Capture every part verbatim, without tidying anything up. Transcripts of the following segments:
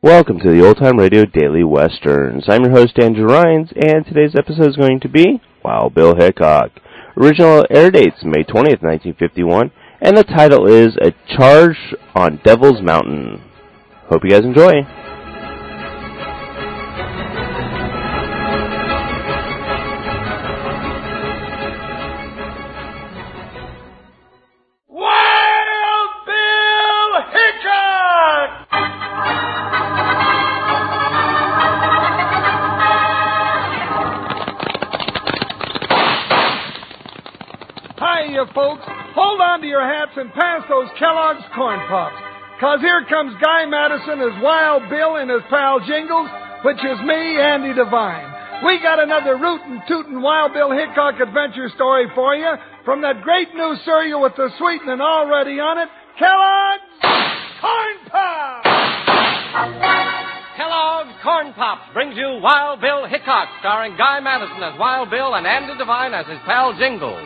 Welcome to the Old Time Radio Daily Westerns. I'm your host, Andrew Rhynes, and today's episode is going to be Wild Bill Hickok. Original air dates May twentieth, nineteen fifty-one, and the title is A Charge on Devil's Mountain. Hope you guys enjoy. Folks, hold on to your hats and pass those Kellogg's Corn Pops. Cause here comes Guy Madison as Wild Bill and his pal Jingles, which is me, Andy Devine. We got another rootin' tootin' Wild Bill Hickok adventure story for you from that great new cereal with the sweetening already on it, Kellogg's Corn Pops! Kellogg's Corn Pops brings you Wild Bill Hickok, starring Guy Madison as Wild Bill and Andy Devine as his pal Jingles.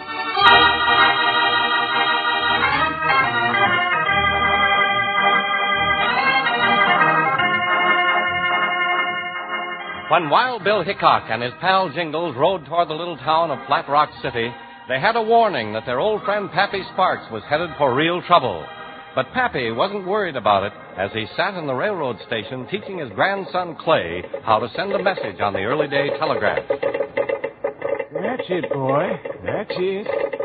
When Wild Bill Hickok and his pal Jingles rode toward the little town of Flat Rock City, they had a warning that their old friend Pappy Sparks was headed for real trouble. But Pappy wasn't worried about it as he sat in the railroad station teaching his grandson Clay how to send a message on the early day telegraph. That's it, boy. That's it.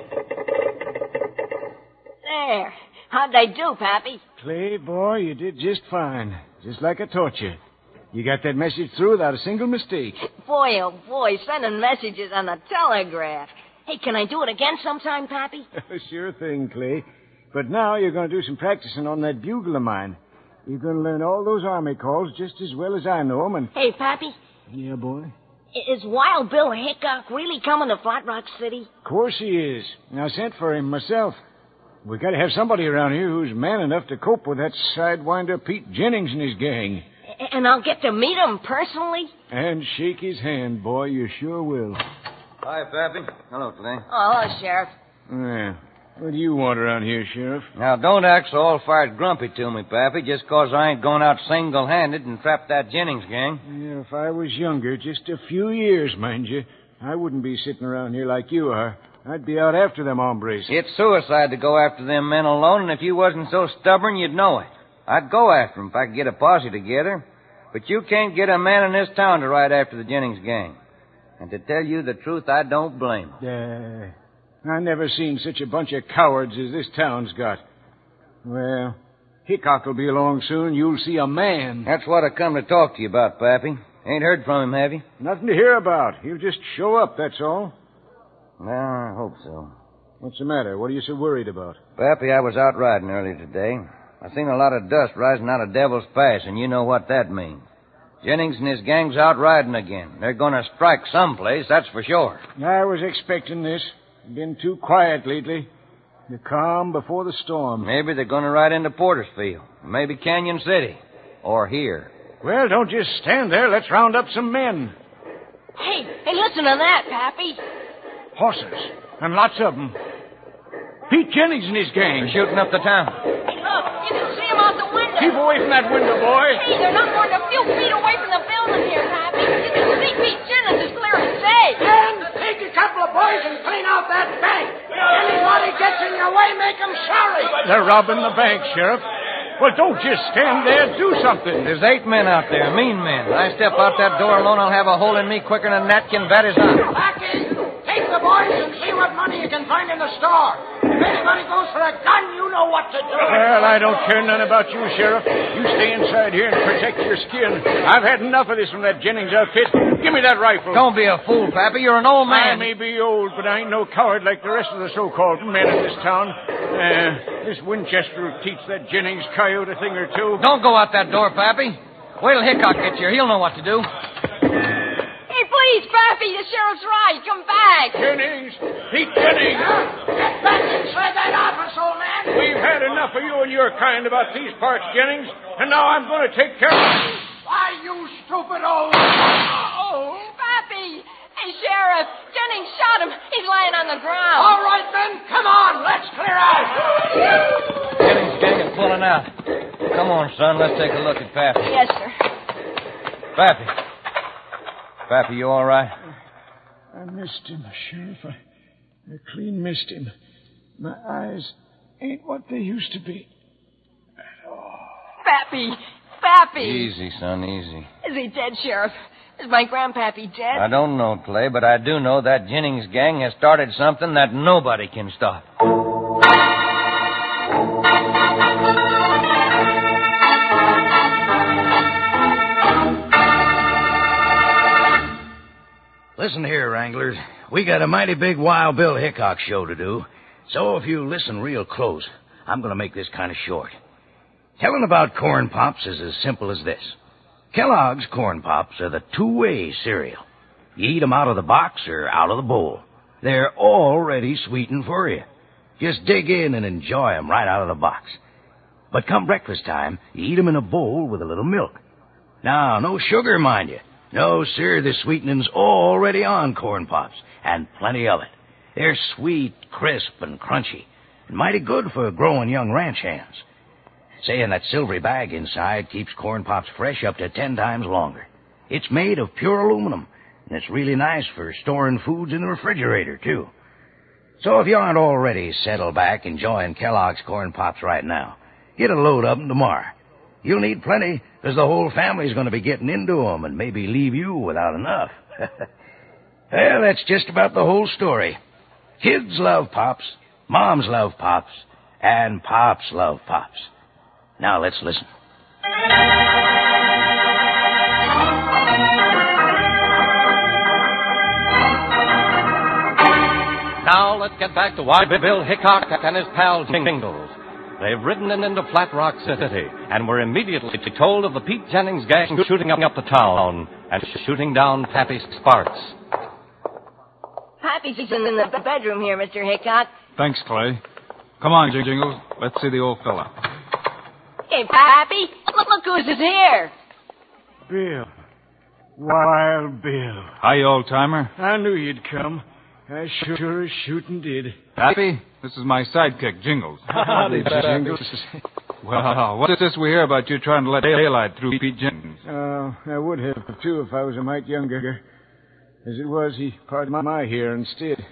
There. How'd they do, Pappy? Clay, boy, you did just fine. Just like I taught you. You got that message through without a single mistake. Boy, oh boy, sending messages on the telegraph. Hey, can I do it again sometime, Pappy? Sure thing, Clay. But now you're going to do some practicing on that bugle of mine. You're going to learn all those army calls just as well as I know them. And... Hey, Pappy. Yeah, boy? Is Wild Bill Hickok really coming to Flat Rock City? Of course he is. And I sent for him myself. We got to have somebody around here who's man enough to cope with that sidewinder Pete Jennings and his gang. And I'll get to meet him personally? And shake his hand, boy. You sure will. Hi, Pappy. Hello, Clay. Oh, hello, Sheriff. Yeah. What do you want around here, Sheriff? Now, don't act so all-fired grumpy to me, Pappy, just 'cause I ain't going out single-handed and trapped that Jennings gang. Yeah, if I was younger, just a few years, mind you, I wouldn't be sitting around here like you are. I'd be out after them hombres. It's suicide to go after them men alone, and if you wasn't so stubborn, you'd know it. I'd go after them if I could get a posse together. But you can't get a man in this town to ride after the Jennings gang. And to tell you the truth, I don't blame them. Uh, I never seen such a bunch of cowards as this town's got. Well, Hickok will be along soon. You'll see a man. That's what I come to talk to you about, Pappy. Ain't heard from him, have you? Nothing to hear about. He'll just show up, that's all. Well, I hope so. What's the matter? What are you so worried about? Pappy, I was out riding earlier today. I seen a lot of dust rising out of Devil's Pass, and you know what that means. Jennings and his gang's out riding again. They're going to strike someplace, that's for sure. I was expecting this. Been too quiet lately. The calm before the storm. Maybe they're going to ride into Portersfield. Maybe Canyon City. Or here. Well, don't just stand there. Let's round up some men. Hey, hey, listen to that, Pappy. Horses. And lots of them. Pete Jennings and his gang. They're shooting up the town. Hey, look, you can see them out the window. Keep away from that window, boy. Hey, they're not more than a few feet away from the building here, Pappy. You can see Pete Jennings as clear as day. And take a couple of boys and clean out that bank. Anybody gets in your way, make them sorry. They're robbing the bank, Sheriff. Well, don't just stand there. Do something. There's eight men out there, mean men. I step out that door alone, I'll have a hole in me quicker than a gnat can bat his eye. Blackie, take the boys and see what money you can find in the store. If anybody goes for a gun, you know what to do. Well, I don't care none about you, Sheriff. You stay inside here and protect your skin. I've had enough of this from that Jennings outfit. Give me that rifle. Don't be a fool, Pappy. You're an old I man. may be old, but I ain't no coward like the rest of the so-called men in this town. Uh, this Winchester will teach that Jennings coyote a thing or two. Don't go out that door, Pappy. Wait till Hickok gets here. He'll know what to do. Hey, please, Pappy, the sheriff's right. Come back. Jennings! Pete Jennings! Get back inside that office, old man. We've had enough of you and your kind about these parts, Jennings, and now I'm going to take care of you. Why, you stupid old... Oh, Pappy. Hey, Sheriff, Jennings shot him. He's lying on the ground. All right, then, come on. Let's clear out. Jennings' gang is pulling out. Come on, son. Let's take a look at Pappy. Yes, sir. Pappy. Pappy, you all right? I missed him, Sheriff. I, I clean missed him. My eyes ain't what they used to be. Pappy! Pappy! Easy, son, easy. Is he dead, Sheriff? Is my grandpappy dead? I don't know, Clay, but I do know that Jennings gang has started something that nobody can stop. Listen here, Wranglers. We got a mighty big Wild Bill Hickok show to do. So if you listen real close, I'm going to make this kind of short. Telling about Corn Pops is as simple as this. Kellogg's Corn Pops are the two-way cereal. You eat them out of the box or out of the bowl. They're already sweetened for you. Just dig in and enjoy them right out of the box. But come breakfast time, you eat them in a bowl with a little milk. Now, no sugar, mind you. No, sir, the sweetening's already on Corn Pops, and plenty of it. They're sweet, crisp, and crunchy, and mighty good for growing young ranch hands. Saying that silvery bag inside keeps Corn Pops fresh up to ten times longer. It's made of pure aluminum, and it's really nice for storing foods in the refrigerator, too. So if you aren't already settled back enjoying Kellogg's Corn Pops right now, get a load of them tomorrow. You'll need plenty, because the whole family's going to be getting into them and maybe leave you without enough. Well, that's just about the whole story. Kids love Pops, moms love Pops, and Pops love Pops. Now let's listen. Now let's get back to Wild Bill Hickok and his pal Jingles. They've ridden in into Flat Rock City and were immediately told of the Pete Jennings gang shooting up the town and shooting down Pappy Sparks. Pappy's in the bedroom here, Mister Hickok. Thanks, Clay. Come on, Jingles. Let's see the old fella. Hey, Pappy, look, look who's here. Bill. Wild Bill. Hi, old-timer. I knew you'd come. I sure as shooting did. Pappy, this is my sidekick, Jingles. Howdy, Jingles. Well, what is this we hear about you trying to let daylight through Pete Jennings? Uh, I would have, too, if I was a mite younger. As it was, he parted my hair instead.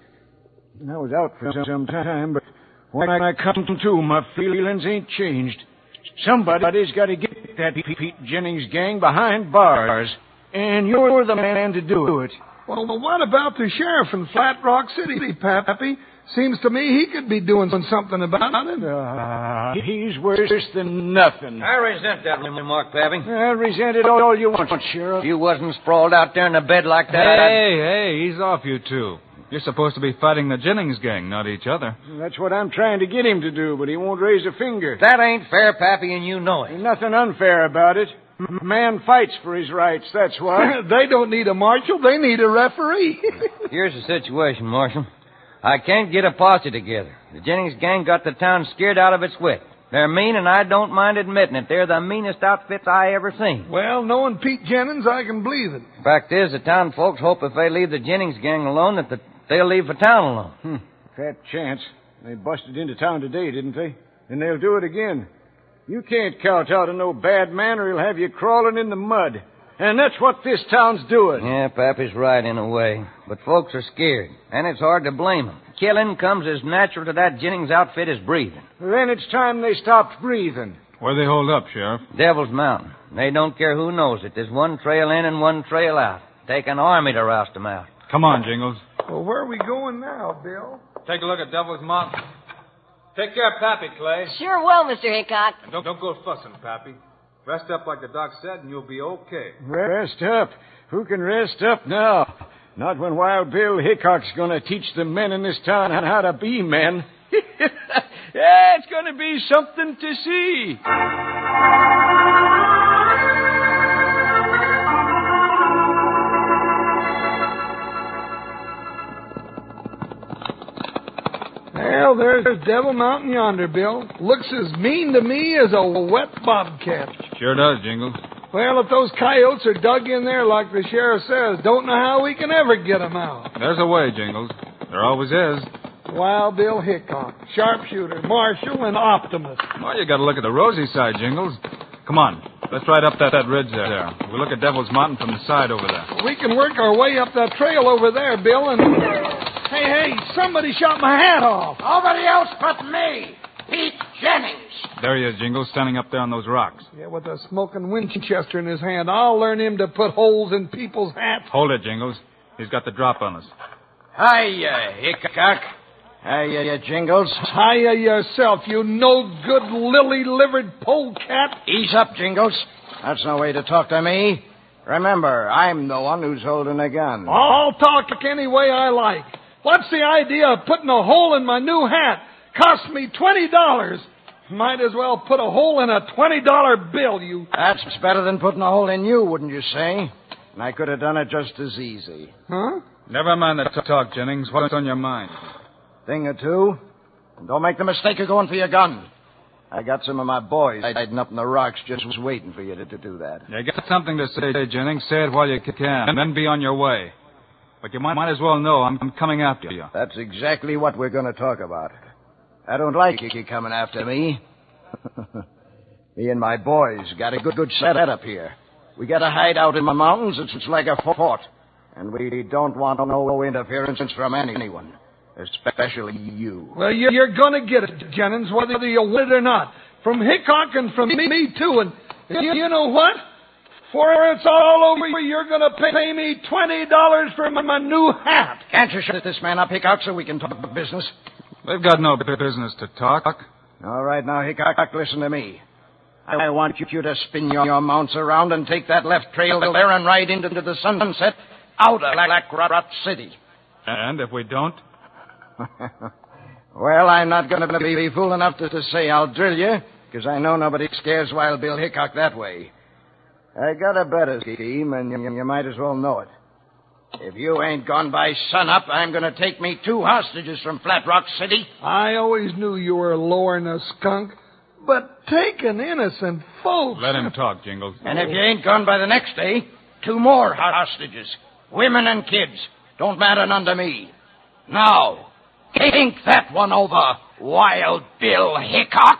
And I was out for some time, but when I come to, my feelings ain't changed. Somebody's got to get that Pete Jennings gang behind bars, and you're the man to do it. Well, well, what about the sheriff in Flat Rock City, Pappy? Seems to me he could be doing something about it. Uh, he's worse than nothing. I resent that remark, Pappy. I resent it all you want, Sheriff. If you wasn't sprawled out there in a bed like that, Hey, hey, ease off, you two. You're supposed to be fighting the Jennings gang, not each other. That's what I'm trying to get him to do, but he won't raise a finger. That ain't fair, Pappy, and you know it. Ain't nothing unfair about it. A man fights for his rights, that's why. They don't need a marshal, they need a referee. Here's the situation, Marshal. I can't get a posse together. The Jennings gang got the town scared out of its wit. They're mean, and I don't mind admitting it. They're the meanest outfits I ever seen. Well, knowing Pete Jennings, I can believe it. Fact is, the town folks hope if they leave the Jennings gang alone, that the, they'll leave the town alone. Hmm. Fat chance. They busted into town today, didn't they? And they'll do it again. You can't kowtow to no bad man, or he'll have you crawling in the mud. And that's what this town's doing. Yeah, Pappy's right in a way. But folks are scared, and it's hard to blame them. Killing comes as natural to that Jennings outfit as breathing. Then it's time they stopped breathing. Where they hold up, Sheriff? Devil's Mountain. They don't care who knows it. There's one trail in and one trail out. Take an army to roust them out. Come on, Jingles. Well, where are we going now, Bill? Take a look at Devil's Mountain. Take care of Pappy, Clay. Sure will, Mister Hickok. And don't, don't go fussing, Pappy. Rest up like the doc said, and you'll be okay. Rest up? Who can rest up now? Not when Wild Bill Hickok's going to teach the men in this town how to be men. Yeah, it's going to be something to see. Well, there's Devil Mountain yonder, Bill. Looks as mean to me as a wet bobcat. Sure does, Jingles. Well, if those coyotes are dug in there like the sheriff says, don't know how we can ever get them out. There's a way, Jingles. There always is. Wild Bill Hickok, sharpshooter, marshal, and optimist. Well, you got to look at the rosy side, Jingles. Come on. Let's ride up that, that ridge there. there. We'll look at Devil's Mountain from the side over there. We can work our way up that trail over there, Bill, and... Hey, hey, somebody shot my hat off. Nobody else but me, Pete Jennings. There he is, Jingles, standing up there on those rocks. Yeah, with a smoking Winchester in his hand. I'll learn him to put holes in people's hats. Hold it, Jingles. He's got the drop on us. Hiya, Hickok. Hiya, Jingles. Hiya yourself, you no-good, lily-livered polecat. Ease up, Jingles. That's no way to talk to me. Remember, I'm the one who's holding a gun. I'll talk any way I like. What's the idea of putting a hole in my new hat? Cost me twenty dollars. Might as well put a hole in a twenty dollar bill, you... That's better than putting a hole in you, wouldn't you say? And I could have done it just as easy. Huh? Never mind the talk, Jennings. What's on your mind? Thing or two. And don't make the mistake of going for your gun. I got some of my boys hiding up in the rocks just waiting for you to, to do that. You got something to say, Jennings. Say it while you can, and then be on your way. But you might, might as well know I'm, I'm coming after you. That's exactly what we're going to talk about. I don't like you coming after me. Me and my boys got a good, good setup here. We got a hideout in the mountains. It's, it's like a fort. And we don't want no interference from anyone. Especially you. Well, you're, you're going to get it, Jennings, whether you want it or not. From Hickok and from me, me too. And you, you know what? Before it's all over, you're going to pay me twenty dollars for my, my new hat. Can't you shut this man up, Hickok, so we can talk business? They've got no business to talk. All right, now, Hickok, listen to me. I want you to spin your, your mounts around and take that left trail there and ride into the sunset out of Black Rock City. And if we don't? Well, I'm not going to be fool enough to, to say I'll drill you, because I know nobody scares Wild Bill Hickok that way. I got a better scheme, and you, you might as well know it. If you ain't gone by sunup, I'm going to take me two hostages from Flat Rock City. I always knew you were lowering a skunk, but taking innocent folks... Let him talk, Jingles. And if you ain't gone by the next day, two more hostages. Women and kids. Don't matter none to me. Now, think that one over, Wild Bill Hickok.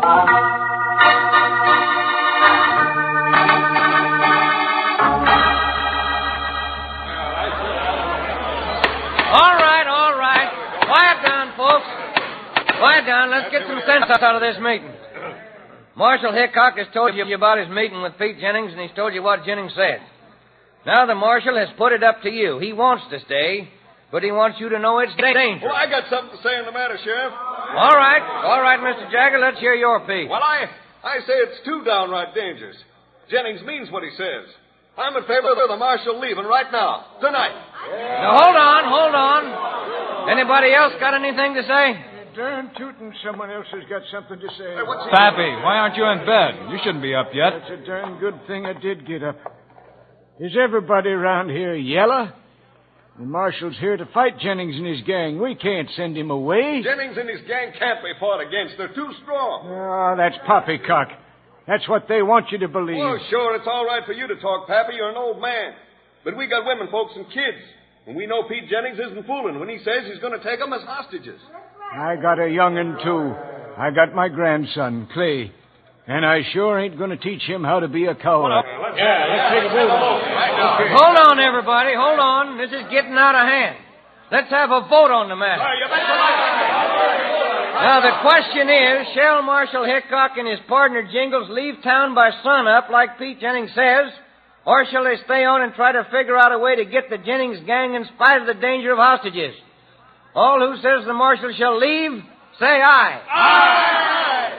All right, all right. Quiet down, folks. Quiet down. Let's get some sense out of this meeting. Marshal Hickok has told you about his meeting with Pete Jennings, and he's told you what Jennings said. Now the marshal has put it up to you. He wants to stay, but he wants you to know it's dangerous. Well, I got something to say on the matter, Sheriff. All right. All right, Mister Jagger, let's hear your piece. Well, I, I say it's too downright dangerous. Jennings means what he says. I'm in favor of the marshal leaving right now, tonight. Now, hold on, hold on. Anybody else got anything to say? Darn tootin', someone else has got something to say. Hey, what's he... Pappy, why aren't you in bed? You shouldn't be up yet. That's a darn good thing I did get up. Is everybody around here yellow? The marshal's here to fight Jennings and his gang. We can't send him away. Jennings and his gang can't be fought against. They're too strong. Oh, that's poppycock. That's what they want you to believe. Oh, sure, it's all right for you to talk, Pappy. You're an old man. But we got women folks and kids. And we know Pete Jennings isn't fooling when he says he's going to take them as hostages. I got a young'un, too. I got my grandson, Clay. And I sure ain't going to teach him how to be a coward. Well, let's, yeah, let's take a vote. Right now. Okay. Hold on, everybody. Hold on. This is getting out of hand. Let's have a vote on the matter. Now, the question is, shall Marshal Hickok and his partner Jingles leave town by sunup like Pete Jennings says, or shall they stay on and try to figure out a way to get the Jennings gang in spite of the danger of hostages? All who says the marshal shall leave, say aye. Aye!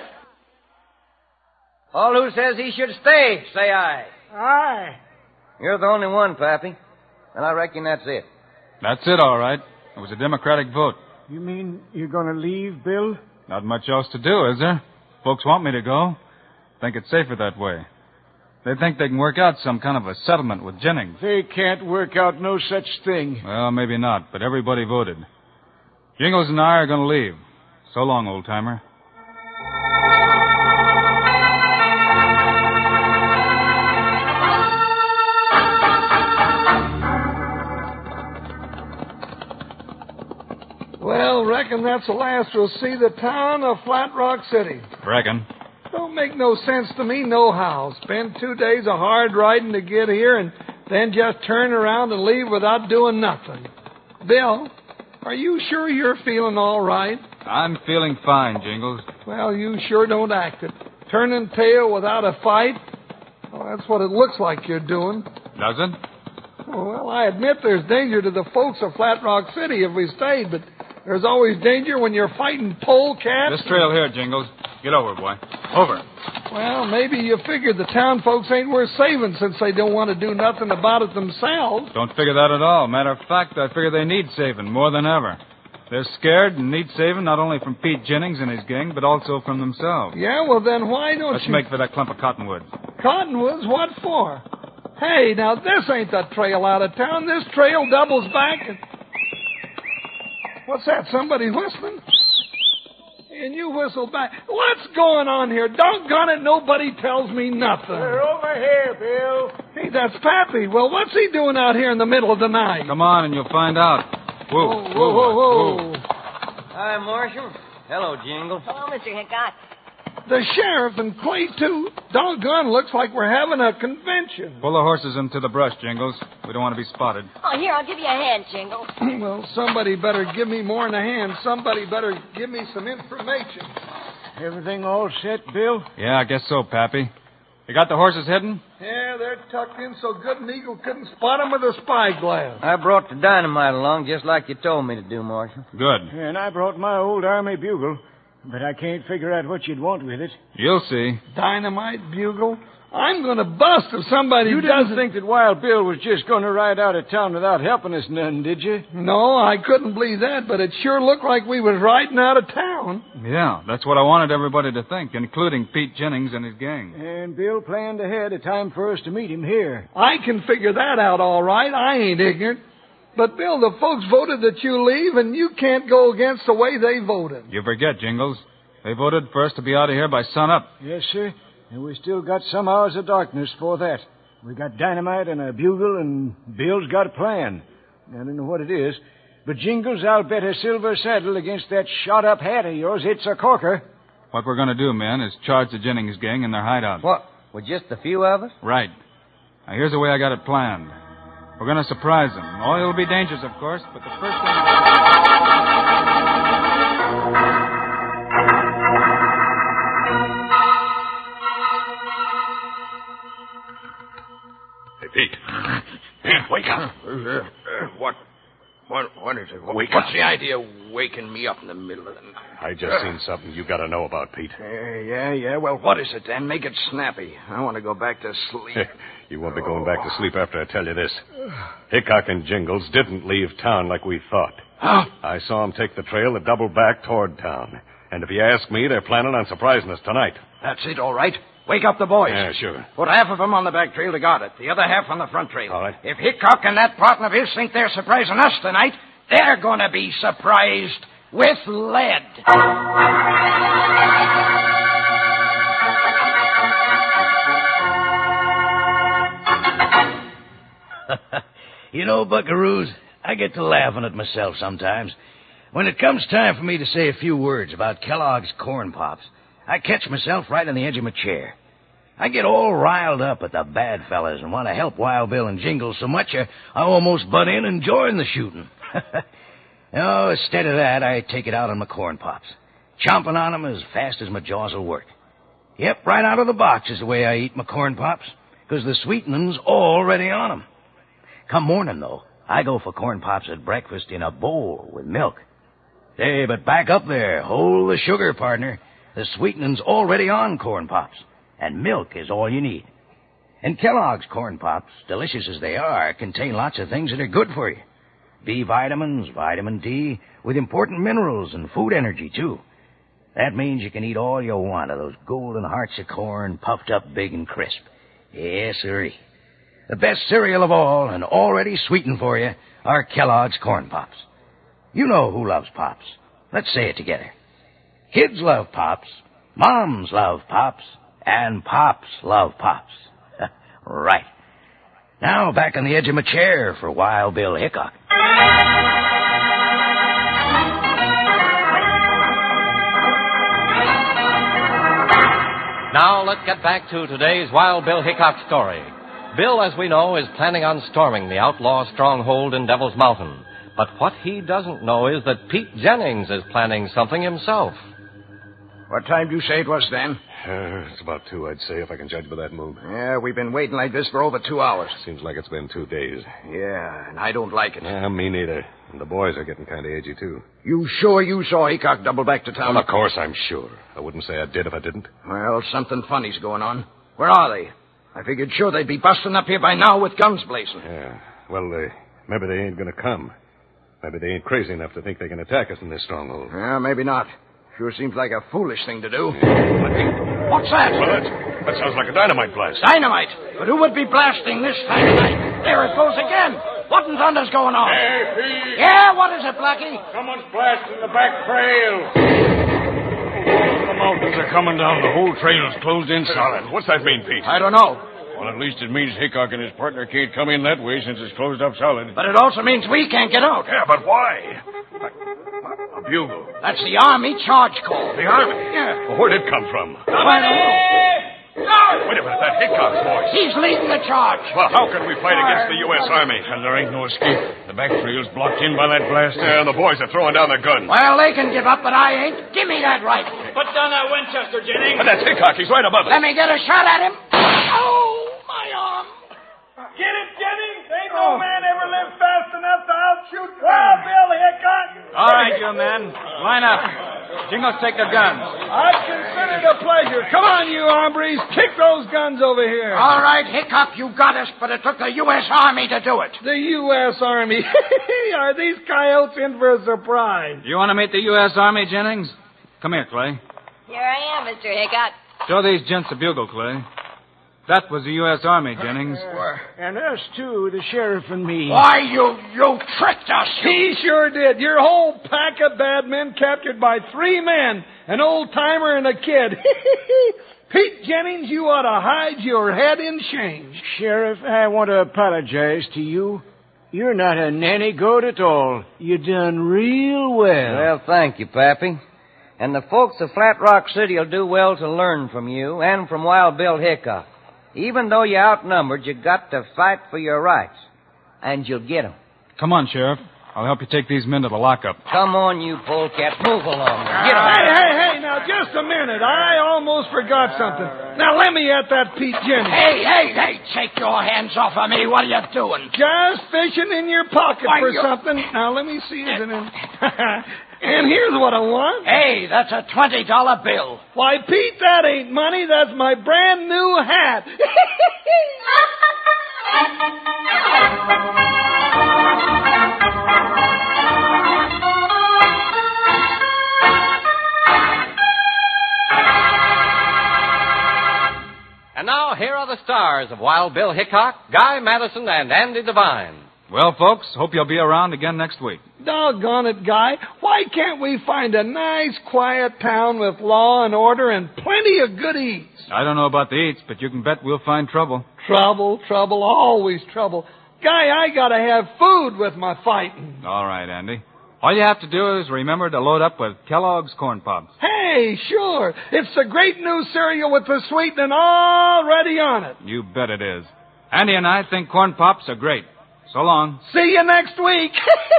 All who says he should stay, say aye. Aye. You're the only one, Pappy. And I reckon that's it. That's it, all right. It was a Democratic vote. You mean you're going to leave, Bill? Not much else to do, is there? Folks want me to go. Think it's safer that way. They think they can work out some kind of a settlement with Jennings. They can't work out no such thing. Well, maybe not, but everybody voted. Jingles and I are going to leave. So long, old-timer. Well, reckon that's the last we'll see the town of Flat Rock City. Reckon. Don't make no sense to me nohow. Spend two days of hard riding to get here and then just turn around and leave without doing nothing. Bill, are you sure you're feeling all right? I'm feeling fine, Jingles. Well, you sure don't act it. Turning tail without a fight? Well, that's what it looks like you're doing. Does it? Well, I admit there's danger to the folks of Flat Rock City if we stayed, but there's always danger when you're fighting polecats. This trail here, Jingles. Get over, boy. Over. Well, maybe you figured the town folks ain't worth saving since they don't want to do nothing about it themselves. Don't figure that at all. Matter of fact, I figure they need saving more than ever. They're scared and need saving not only from Pete Jennings and his gang, but also from themselves. Yeah, well then why don't Let's you... make for that clump of cottonwoods. Cottonwoods? What for? Hey, now this ain't the trail out of town. This trail doubles back and... What's that? Somebody whistling? And you whistle back. What's going on here? Doggone it, nobody tells me nothing. They're over here, Bill. Hey, that's Pappy. Well, what's he doing out here in the middle of the night? Come on and you'll find out. Whoa, whoa, whoa, whoa, whoa. whoa. Hi, Marshal. Hello, Jingle. Hello, Mister Hickok. The sheriff and Clay, too. Doggone, looks like we're having a convention. Pull the horses into the brush, Jingles. We don't want to be spotted. Oh, here, I'll give you a hand, Jingle. Well, somebody better give me more than a hand. Somebody better give me some information. Everything all set, Bill? Yeah, I guess so, Pappy. You got the horses hidden? Yeah, they're tucked in so good an eagle couldn't spot them with a spyglass. I brought the dynamite along just like you told me to do, Marshal. Good. And I brought my old army bugle. But I can't figure out what you'd want with it. You'll see. Dynamite bugle? I'm going to bust if somebody You doesn't... didn't think that Wild Bill was just going to ride out of town without helping us none, did you? No, I couldn't believe that, but it sure looked like we was riding out of town. Yeah, that's what I wanted everybody to think, including Pete Jennings and his gang. And Bill planned ahead a time for us to meet him here. I can figure that out all right. I ain't ignorant. But, Bill, the folks voted that you leave, and you can't go against the way they voted. You forget, Jingles. They voted for us to be out of here by sunup. Yes, sir. And we still got some hours of darkness for that. We got dynamite and a bugle, and Bill's got a plan. I don't know what it is. But, Jingles, I'll bet a silver saddle against that shot-up hat of yours. It's a corker. What we're going to do, men, is charge the Jennings gang in their hideout. What? With just a few of us? Right. Now, here's the way I got it planned. We're going to surprise them. Oh, it'll be dangerous, of course, but the first thing... Hey, Pete. Pete, wake up. Uh, what? What, what is it? What, Wake what's up. the idea of waking me up in the middle of the night? I just seen something you got to know about, Pete. Uh, yeah, yeah. Well, what is it then? Make it snappy. I want to go back to sleep. You won't be going back to sleep after I tell you this. Hickok and Jingles didn't leave town like we thought. Huh? I saw them take the trail that doubled back toward town. And if you ask me, they're planning on surprising us tonight. That's it, all right. Wake up the boys. Yeah, sure. Put half of them on the back trail to guard it, the other half on the front trail. All right. If Hickok and that partner of his think they're surprising us tonight, they're going to be surprised with lead. You know, buckaroos, I get to laughing at myself sometimes. When it comes time for me to say a few words about Kellogg's Corn Pops, I catch myself right on the edge of my chair. I get all riled up at the bad fellas and want to help Wild Bill and Jingles so much I, I almost butt in and join the shooting. No, instead of that, I take it out on my Corn Pops, chomping on them as fast as my jaws will work. Yep, right out of the box is the way I eat my Corn Pops, because the sweetening's already on them. Come morning, though, I go for Corn Pops at breakfast in a bowl with milk. Hey, but back up there. Hold the sugar, partner. The sweetening's already on Corn Pops, and milk is all you need. And Kellogg's Corn Pops, delicious as they are, contain lots of things that are good for you. B vitamins, vitamin D, with important minerals and food energy, too. That means you can eat all you want of those golden hearts of corn puffed up big and crisp. Yes, sirree. The best cereal of all, and already sweetened for you, are Kellogg's Corn Pops. You know who loves Pops. Let's say it together. Kids love Pops, moms love Pops, and Pops love Pops. Right. Now back on the edge of my chair for Wild Bill Hickok. Now let's get back to today's Wild Bill Hickok story. Bill, as we know, is planning on storming the outlaw stronghold in Devil's Mountain. But what he doesn't know is that Pete Jennings is planning something himself. What time do you say it was then? Uh, it's about two, I'd say, if I can judge by that moon. Yeah, we've been waiting like this for over two hours. Seems like it's been two days. Yeah, and I don't like it. Yeah, me neither. And the boys are getting kind of edgy, too. You sure you saw Hickok double back to town? Well, of course I'm sure. I wouldn't say I did if I didn't. Well, something funny's going on. Where are they? I figured sure they'd be busting up here by now with guns blazing. Yeah. Well, uh, maybe they ain't going to come. Maybe they ain't crazy enough to think they can attack us in this stronghold. Yeah, maybe not. Sure seems like a foolish thing to do. Yeah. What's that? Well, that, that sounds like a dynamite blast. Dynamite? But who would be blasting this time of night? There it goes again. What in thunder's going on? Hey, Pete. Yeah, what is it, Blackie? Someone's blasting the back trail. The mountains are coming down. The whole trail's closed in solid. What's that mean, Pete? I don't know. Well, at least it means Hickok and his partner can't come in that way since it's closed up solid. But it also means we can't get out. Yeah, but why? A bugle. That's the Army charge call. The Army? Yeah. Well, where'd it come from? I don't know. Wait a minute, that Hickok's voice. He's leading the charge. Well, how can we fight against the U S. Army? And there ain't no escape. The back trail's blocked in by that blast. Yeah, and the boys are throwing down their guns. Well, they can give up, but I ain't. Give me that rifle. Put down that Winchester, Jennings. But that's Hickok. He's right above us. Let me get a shot at him. Oh, my arm. Get it, Jennings? Ain't no man ever lived fast enough to outshoot Wild Bill Hickok. All right, you men. Line up. Jingles, take their guns. I'd consider it a pleasure. Come on, you hombres. Kick those guns over here. All right, Hickok, you got us, but it took the U S. Army to do it. The U S. Army. Are these coyotes in for a surprise? You want to meet the U S. Army, Jennings? Come here, Clay. Here I am, Mister Hickok. Show these gents a bugle, Clay. That was the U S. Army, Jennings. And us, too, the sheriff and me. Why, you, you tricked us. He sure did. Your whole pack of bad men captured by three men, an old-timer and a kid. Pete Jennings, you ought to hide your head in shame. Sheriff, I want to apologize to you. You're not a nanny goat at all. You done real well. Well, thank you, Pappy. And the folks of Flat Rock City will do well to learn from you and from Wild Bill Hickok. Even though you're outnumbered, you got to fight for your rights. And you'll get 'em. Come on, Sheriff. I'll help you take these men to the lockup. Come on, you polecat. Move along. Get 'em. Hey, hey, hey, now just a minute. I almost forgot something. Now let me at that Pete Jennings. Hey, hey, hey, take your hands off of me. What are you doing? Just fishing in your pocket Why, for you- something. Now let me see it. And, and here's what I want. Hey, that's a twenty dollar bill. Why, Pete, that ain't money. That's my brand new hat. And now, here are the stars of Wild Bill Hickok, Guy Madison, and Andy Devine. Well, folks, hope you'll be around again next week. Doggone it, Guy. Why can't we find a nice, quiet town with law and order and plenty of good eats? I don't know about the eats, but you can bet we'll find trouble. Trouble, trouble, always trouble. Guy, I gotta have food with my fighting. All right, Andy. All you have to do is remember to load up with Kellogg's Corn Pops. Hey, sure. It's the great new cereal with the sweetening already on it. You bet it is. Andy and I think Corn Pops are great. So long. See you next week.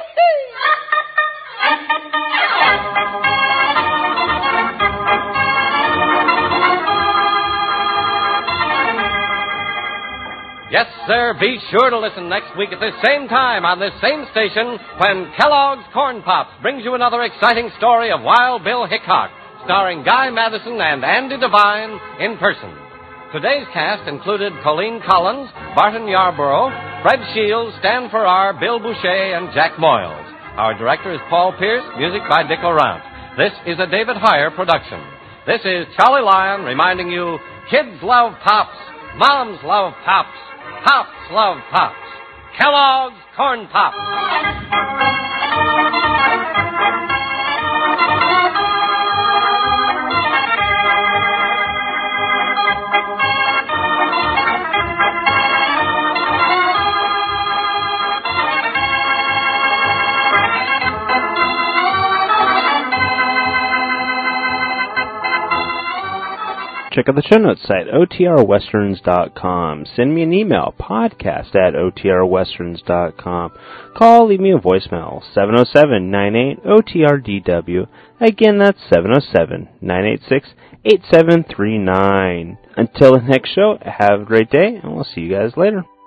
Yes, sir, be sure to listen next week at this same time on this same station when Kellogg's Corn Pops brings you another exciting story of Wild Bill Hickok, starring Guy Madison and Andy Devine in person. Today's cast included Colleen Collins, Barton Yarborough, Fred Shields, Stan Farrar, Bill Boucher, and Jack Moyles. Our director is Paul Pierce, music by Dick O'Rourke. This is a David Heyer production. This is Charlie Lyon reminding you, kids love Pops, moms love Pops, Pops love Pops. Kellogg's Corn Pops. check out the show notes site, O T R westerns dot com. Send me an email, podcast at O T R westerns dot com. Call, leave me a voicemail, seven oh seven, nine eight, O T R D W. Again, that's seven oh seven, nine eight six, eight seven three nine. Until the next show, have a great day, and we'll see you guys later.